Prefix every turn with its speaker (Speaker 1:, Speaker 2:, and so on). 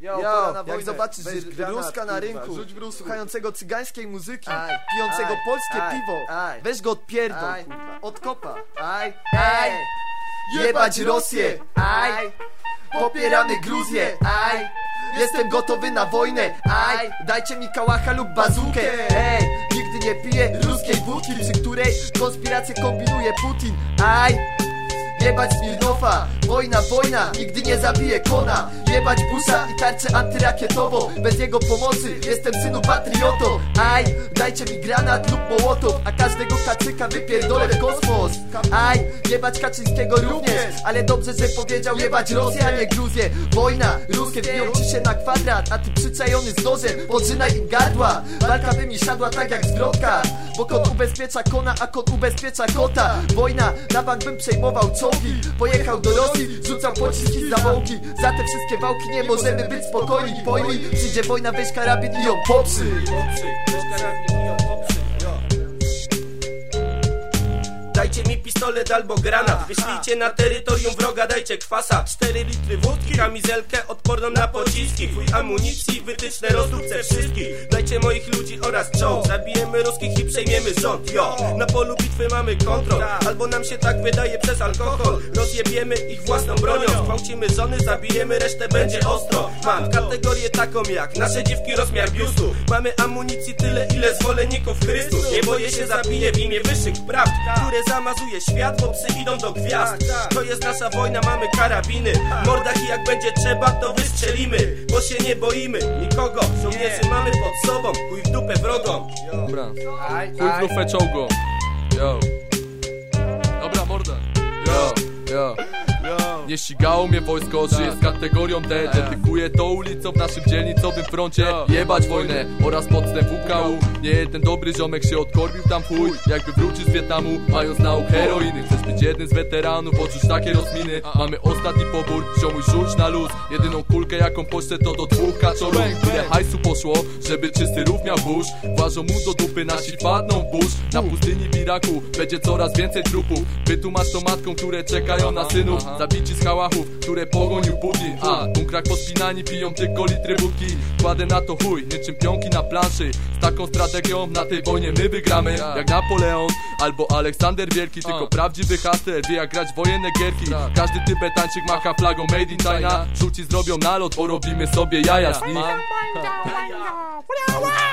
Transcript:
Speaker 1: Jak zobaczysz Ruska na rynku, słuchającego cygańskiej muzyki, pijącego polskie piwo, weź go odpierdol, od kopa. Jebać Rosję, popieramy Gruzję, jestem gotowy na wojnę, dajcie mi kałacha lub bazukę. Nigdy nie piję ruskiej wódki, przy której konspirację kombinuje Putin. Jebać Smirnofa, wojna, nigdy nie zabije kona. Jebać Busha i tarczę antyrakietową, bez jego pomocy jestem synu patriotą. Dajcie mi granat lub mołotow, a każdego kacyka wypierdolę w kosmos. Jebać Kaczyńskiego również, ale dobrze, że powiedział jebać Rosję, a nie Gruzję. Wojna, ruskie wbiją ci się na kwadrat, a ty przyczajony z nożem, podrzynaj im gardła. Walka by mi siadła tak jak zwrotka, bo kot ubezpiecza kona, a kot ubezpiecza kota. Wojna, na bank bym przejmował czołgi, pojechał do Rosji, rzucał pociski za wałki. Za te wszystkie wałki nie możemy być spokojni. Pojmij, przyjdzie wojna, weź karabin i ją poprzy.
Speaker 2: Dajcie mi pistolet albo granat, wyślijcie na terytorium wroga, dajcie kwasa. 4 litry wódki, kamizelkę odporną na pociski, chuj amunicji, wytyczne, rozdupce wszystkich. Dajcie moich ludzi oraz czołg, zabijemy ruskich i przejmiemy rząd. Na polu bitwy mamy kontrol, albo nam się tak wydaje przez alkohol. Rozjebiemy ich własną bronią, gwałcimy żony, zabijemy, resztę będzie ostro. Mam kategorię taką jak nasze dziewki, rozmiar biustu. Mamy amunicji tyle, ile zwolenników Chrystus. Nie boję się, zabiję w imię wyższych prawd, które zamazuje świat, bo psy idą do gwiazd. To jest nasza wojna, mamy karabiny. Mordach i jak będzie trzeba, to wystrzelimy, bo się nie boimy nikogo. Żołnierzy mamy pod sobą, chuj w dupę wrogom.
Speaker 3: Dobra, chuj w dupę czołgom. Dobra morda. Nie ścigało mnie wojsko, żyję z kategorią D. Dedykuję to ulicą w naszym dzielnicowym froncie. Jebać wojnę oraz podstęp WKU. Nie jeden dobry ziomek się odkorbił tam chuj, jakby wrócił z Wietnamu, mając nauk heroiny. Chcesz być jednym z weteranów, odrzuć takie rozminy. Mamy ostatni pobór, ziomuj rzuć na luz. Jedyną kulkę jaką poszczę to do 2 kaczorów. Ile hajsu poszło, żeby czysty rów miał burz. Włażą mu do dupy, nasi wpadną w burz. Na pustyni w Iraku będzie coraz więcej trupów. Wytłumacz to matkom, które czekają na synów. Zabici z hałachów, które pogonił Putin. W bunkrach pospinani piją tylko litry wódki. Kładę na to chuj, niczym pionki na planszy. Z taką strategią na tej wojnie my wygramy. Jak Napoleon albo Aleksander Wielki. Tylko prawdziwy hustler wie jak grać wojenne gierki. Każdy Tybetańczyk macha flagą made in China. Żółci zrobią nalot, bo robimy sobie jaja z nich.